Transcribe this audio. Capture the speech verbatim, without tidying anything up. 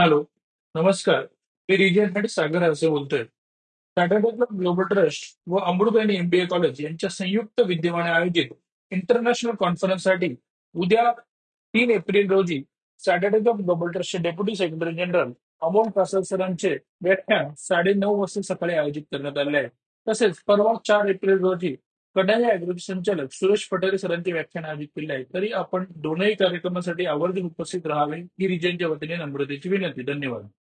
Hello, नमस्कार. मी region head सागर असे बोलतोय. टाटा डेव्हलप ग्लोबल ट्रस्ट व अमृत आणि एमबीए कॉलेज यांच्या संयुक्त विद्यमाने आयोजित इंटरनॅशनल कॉन्फरन्ससाठी उद्या तीन एप्रिल रोजी सॅटर्डे ऑफ ग्लोबल ट्रस्टचे deputy secretary general Amol Kasar सरांचे व्याख्यान साडेनऊ वाजता सकाळी आयोजित करण्यात आले आहे. तसेच परवा चार एप्रिल रोजी कन्हैया ॲग्रो संचालक सुरेश पटेल सरांचे व्याख्यान आयोजित केले आहे. तरी आपण दोनही कार्यक्रमासाठी आवर्जून उपस्थित राहावे ही रिजनच्या वतीने नम्रतेची विनंती. धन्यवाद.